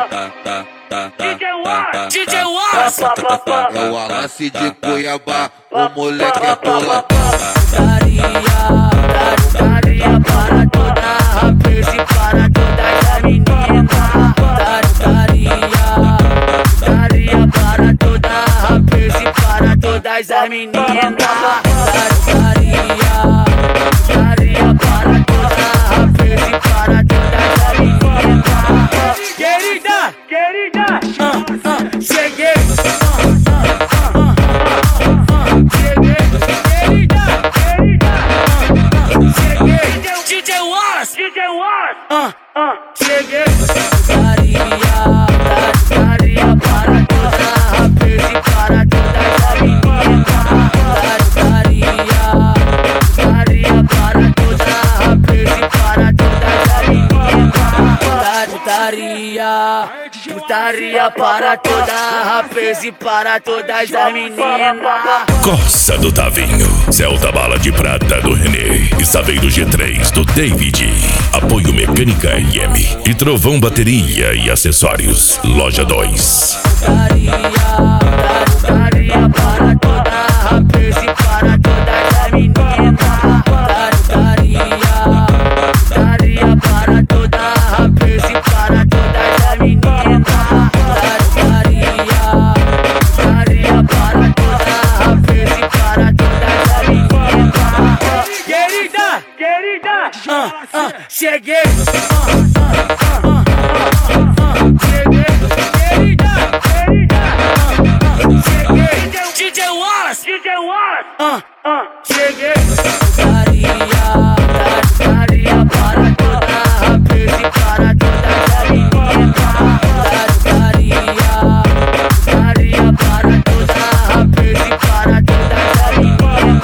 DJ Wallace. É o Wallace de Cuiabá, o moleque é boladão. Daria para toda rapaz e para todas as meninas. Daria para toda rapaz e para todas as meninas. Daria para toda rapaz e para todas as meninas. Querida, cheguei. DJ Wallace. Cheguei. Daria para toda rapaz e para todas as meninas. Daria para toda rapaz e para todas as meninas. Daria para toda rapaz e para todas as meninas. Coça do Tavinho, Celta Bala de Prata do René e Saveiro G3 do David. Apoio Mecânica RM e Trovão Bateria e Acessórios. Loja 2. Daria para toda rapaz e para todas as meninas. Daria para toda rapaz e para todas as meninas. Daria para toda rapaz e para todas as meninas. Querida, cheguei. DJ Wallace. Cheguei. Daria para toda rapaz e para todas as meninas. Daria para toda rapaz e para todas as meninas.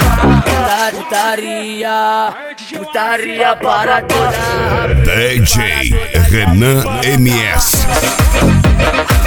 Daria para toda. DJ Renan MS.